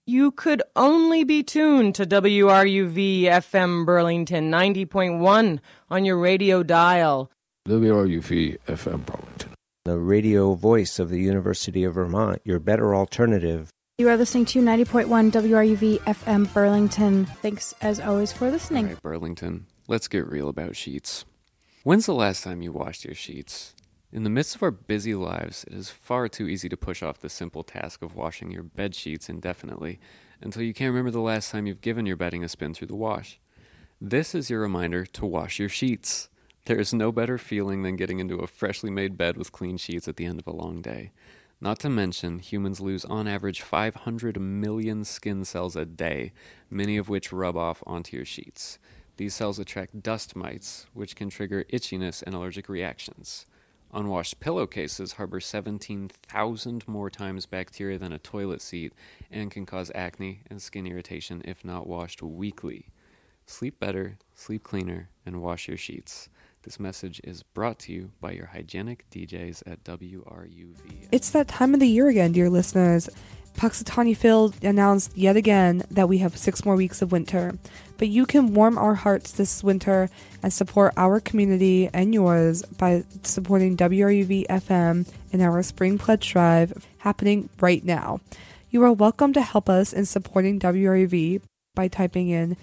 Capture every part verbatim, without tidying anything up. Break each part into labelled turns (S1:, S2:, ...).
S1: You could only be tuned to W R U V F M Burlington ninety point one on your radio dial.
S2: W R U V F M Burlington.
S3: The radio voice of the University of Vermont, your better alternative.
S4: You are listening to ninety point one W R U V F M Burlington. Thanks, as always, for listening.
S5: All right, Burlington, let's get real about sheets. When's the last time you washed your sheets? In the midst of our busy lives, it is far too easy to push off the simple task of washing your bed sheets indefinitely until you can't remember the last time you've given your bedding a spin through the wash. This is your reminder to wash your sheets. There is no better feeling than getting into a freshly made bed with clean sheets at the end of a long day. Not to mention, humans lose on average five hundred million skin cells a day, many of which rub off onto your sheets. These cells attract dust mites, which can trigger itchiness and allergic reactions. Unwashed pillowcases harbor seventeen thousand more times bacteria than a toilet seat and can cause acne and skin irritation if not washed weekly. Sleep better, sleep cleaner, and wash your sheets. This message is brought to you by your hygienic D Js at W R U V.
S6: It's that time of the year again, dear listeners. Punxsutawney Phil announced yet again that we have six more weeks of winter. But you can warm our hearts this winter and support our community and yours by supporting W R U V F M in our Spring Pledge Drive happening right now. You are welcome to help us in supporting W R U V by typing in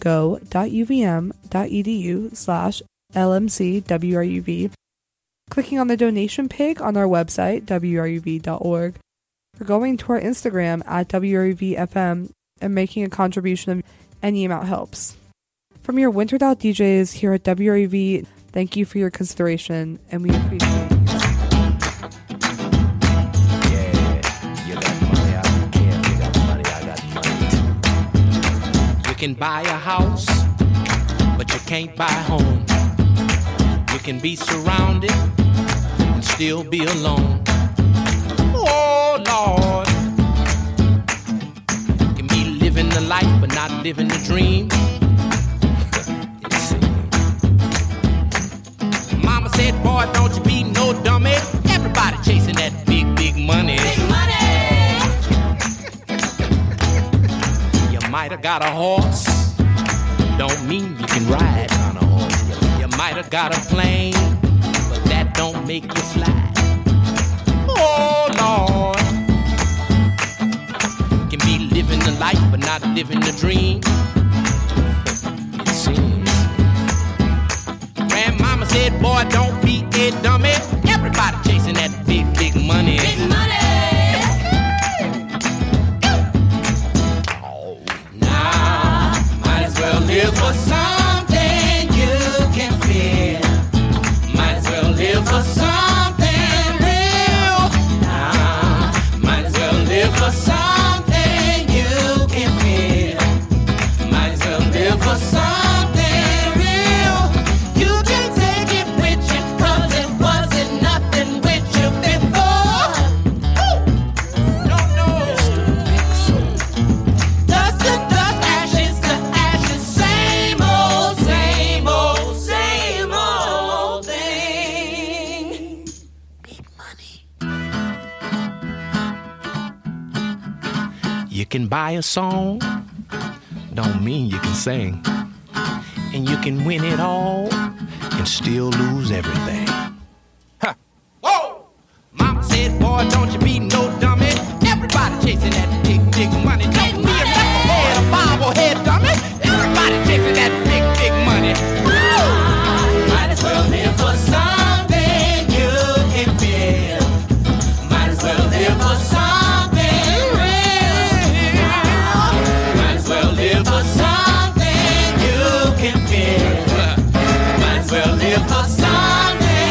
S6: go.uvm.edu slash lmcwruv, clicking on the donation page on our website, w r u v dot org, or going to our Instagram at W R U V F M and making a contribution of any amount helps. From your wintered out D Js here at W R U V, thank you for your consideration, and we appreciate it.
S7: Yeah, you got money, I don't care. You got money, I got money. You can buy a house, but you can't buy a home. You can be surrounded and still be alone. Oh, Lord. You can be living the life, but not living the dream. Mama said, boy, don't you be no dummy. Everybody chasing that big, big money. Big money! You might have got a horse. Don't mean you can ride on a horse. You might have got a plane, but that don't make you fly. Oh, Lord. Can be living the life, but not living the dream. It seems. Grandmama said, boy, don't be a dummy. Everybody chasing that big, big money. Big money. Oh, now, might as well live for something you can feel. Might as well live for something real. Now, might as well live for something you can feel. Might as well live for something real. You can take it with you, 'cause it wasn't nothing with you before. Woo! No, no. Dust to dust, ashes to ashes, same old, same old, same old thing. Need money. You can buy a song, don't mean you can sing. And you can win it all and still lose everything. Huh. Whoa! Mama said, boy, don't you be no dummy. Everybody chasing that big, big money. Don't be a knucklehead, a bobblehead dummy. Everybody chasing that big, big money. Woo! Might as well live for something you can feel. Might as well live for something real. Might as well live for something you can feel. Might as well live for something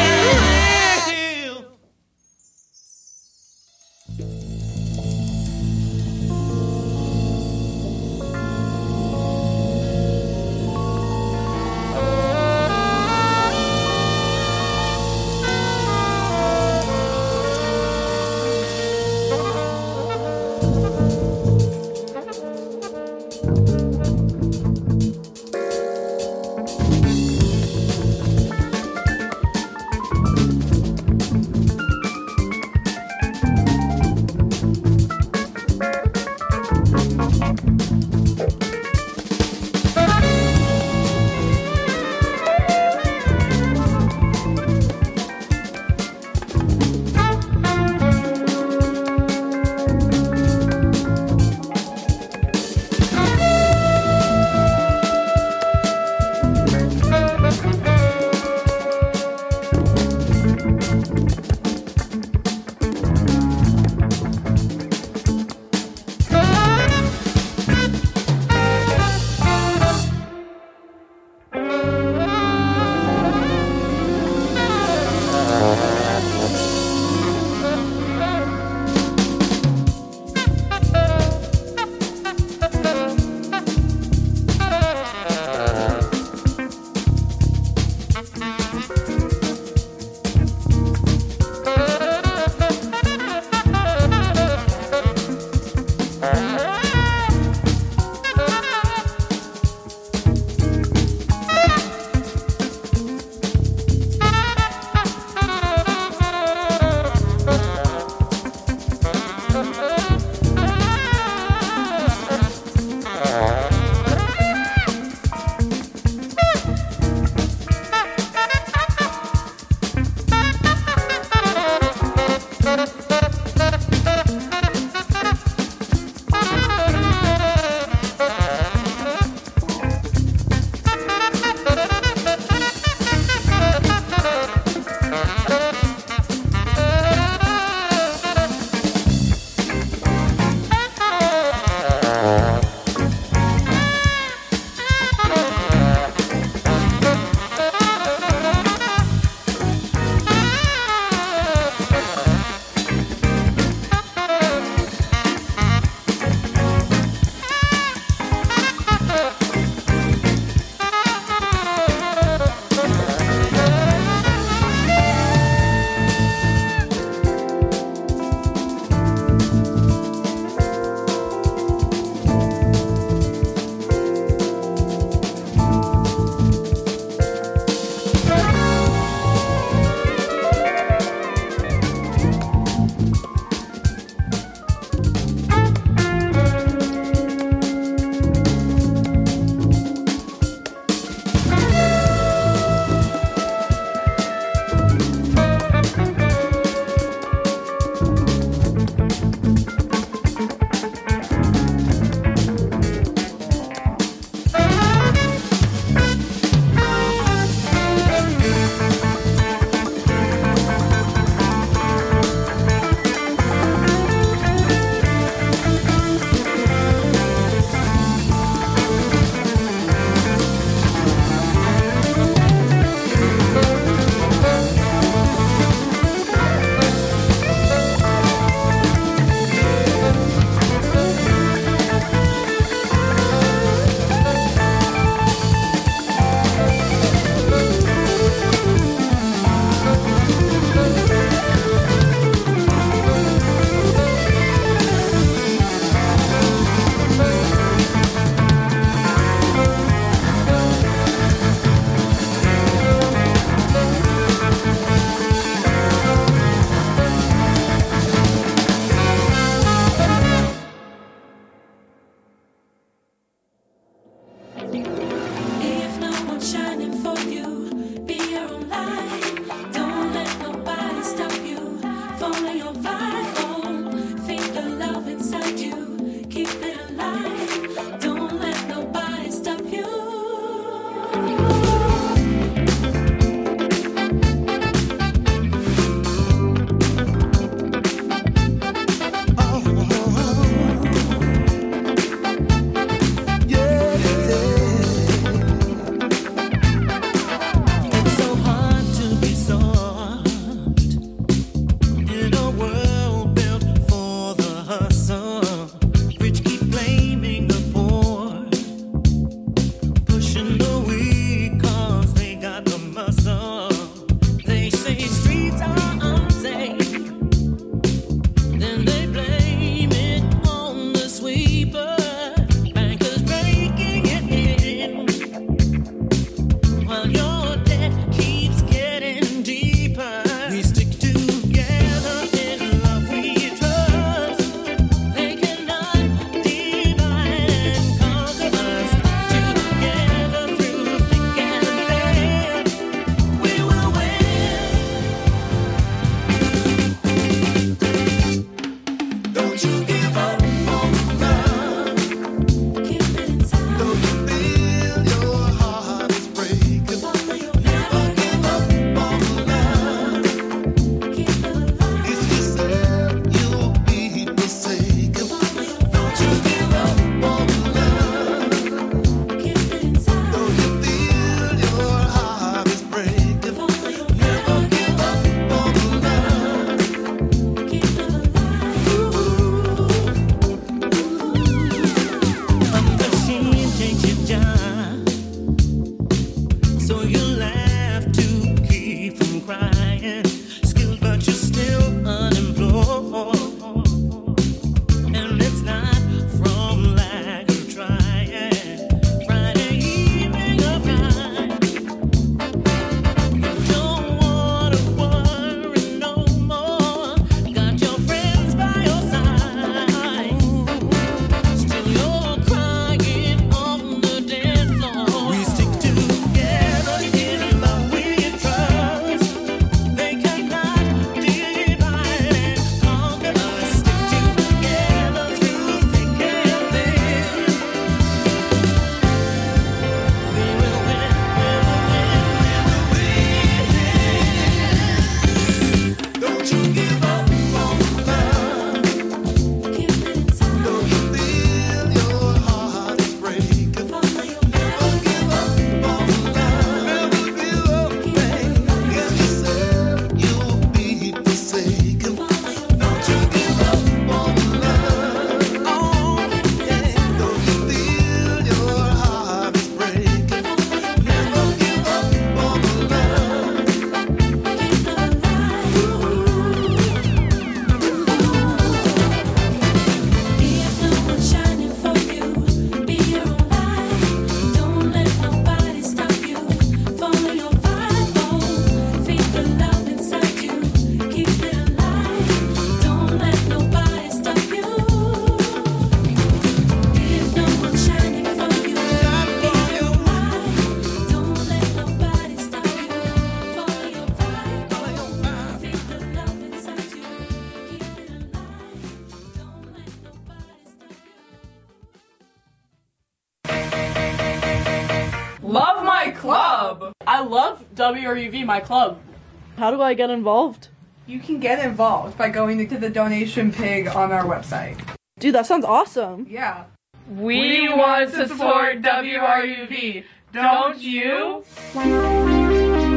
S8: Love my club! I love W R U V, my club. How do I get involved?
S6: You can get involved by going to the donation pig on our website.
S8: Dude, that sounds awesome.
S6: Yeah.
S8: We want to support W R U V, don't you?